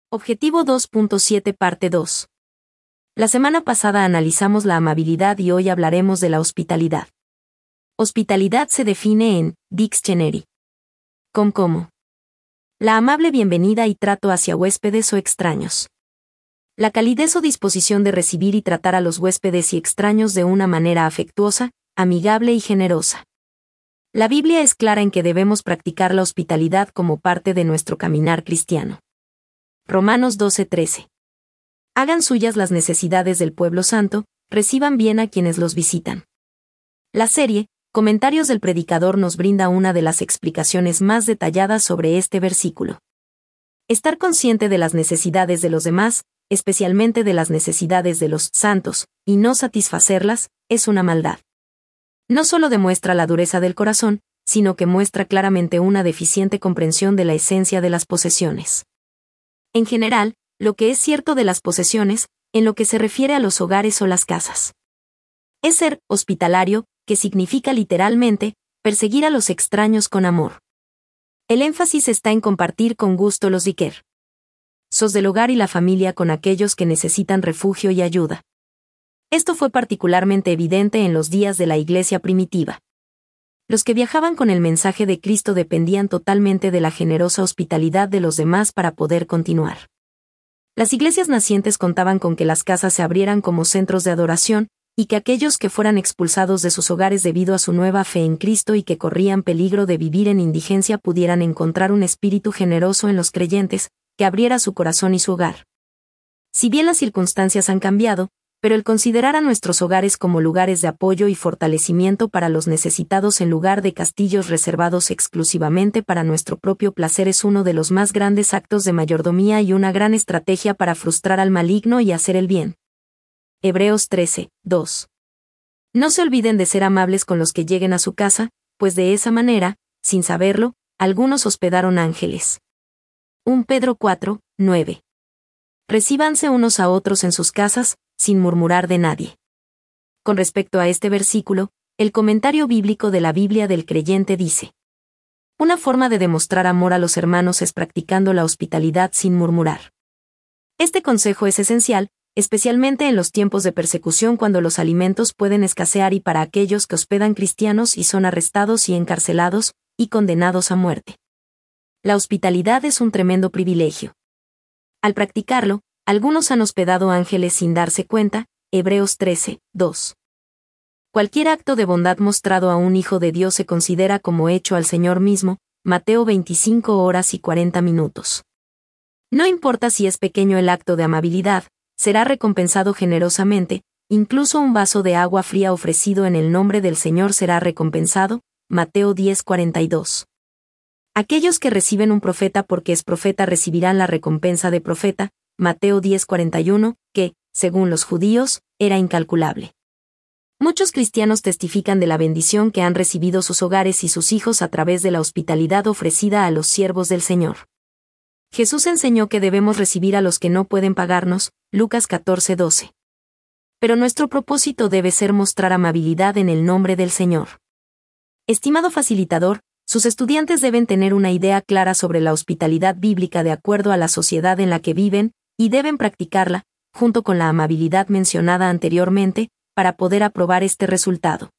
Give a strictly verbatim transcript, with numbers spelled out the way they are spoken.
Objetivo dos punto siete Parte dos. La semana pasada analizamos la amabilidad y hoy hablaremos de la hospitalidad. Hospitalidad se define en Dictionary com como la amable bienvenida y trato hacia huéspedes o extraños. La calidez o disposición de recibir y tratar a los huéspedes y extraños de una manera afectuosa, amigable y generosa. La Biblia es clara en que debemos practicar la hospitalidad como parte de nuestro caminar cristiano. Romanos doce trece. Hagan suyas las necesidades del pueblo santo, reciban bien a quienes los visitan. La serie, Comentarios del Predicador nos brinda una de las explicaciones más detalladas sobre este versículo. Estar consciente de las necesidades de los demás, especialmente de las necesidades de los santos, y no satisfacerlas, es una maldad. No solo demuestra la dureza del corazón, sino que muestra claramente una deficiente comprensión de la esencia de las posesiones. En general, lo que es cierto de las posesiones, en lo que se refiere a los hogares o las casas. Es ser hospitalario, que significa literalmente, perseguir a los extraños con amor. El énfasis está en compartir con gusto los diquer. Sos del hogar y la familia con aquellos que necesitan refugio y ayuda. Esto fue particularmente evidente en los días de la iglesia primitiva. Los que viajaban con el mensaje de Cristo dependían totalmente de la generosa hospitalidad de los demás para poder continuar. Las iglesias nacientes contaban con que las casas se abrieran como centros de adoración, y que aquellos que fueran expulsados de sus hogares debido a su nueva fe en Cristo y que corrían peligro de vivir en indigencia pudieran encontrar un espíritu generoso en los creyentes, que abriera su corazón y su hogar. Si bien las circunstancias han cambiado, pero el considerar a nuestros hogares como lugares de apoyo y fortalecimiento para los necesitados en lugar de castillos reservados exclusivamente para nuestro propio placer es uno de los más grandes actos de mayordomía y una gran estrategia para frustrar al maligno y hacer el bien. Hebreos trece, dos. No se olviden de ser amables con los que lleguen a su casa, pues de esa manera, sin saberlo, algunos hospedaron ángeles. Primera Pedro cuatro, nueve. Recíbanse unos a otros en sus casas, sin murmurar de nadie. Con respecto a este versículo, el comentario bíblico de la Biblia del creyente dice: una forma de demostrar amor a los hermanos es practicando la hospitalidad sin murmurar. Este consejo es esencial, especialmente en los tiempos de persecución cuando los alimentos pueden escasear y para aquellos que hospedan cristianos y son arrestados y encarcelados, y condenados a muerte. La hospitalidad es un tremendo privilegio. Al practicarlo, algunos han hospedado ángeles sin darse cuenta, Hebreos trece, dos. Cualquier acto de bondad mostrado a un hijo de Dios se considera como hecho al Señor mismo, Mateo veinticinco horas y cuarenta minutos. No importa si es pequeño el acto de amabilidad, será recompensado generosamente, incluso un vaso de agua fría ofrecido en el nombre del Señor será recompensado, Mateo diez cuarenta y dos. Aquellos que reciben un profeta porque es profeta recibirán la recompensa de profeta, Mateo diez cuarenta y uno, que, según los judíos, era incalculable. Muchos cristianos testifican de la bendición que han recibido sus hogares y sus hijos a través de la hospitalidad ofrecida a los siervos del Señor. Jesús enseñó que debemos recibir a los que no pueden pagarnos, Lucas catorce doce. Pero nuestro propósito debe ser mostrar amabilidad en el nombre del Señor. Estimado facilitador, sus estudiantes deben tener una idea clara sobre la hospitalidad bíblica de acuerdo a la sociedad en la que viven, y deben practicarla, junto con la amabilidad mencionada anteriormente, para poder aprobar este resultado.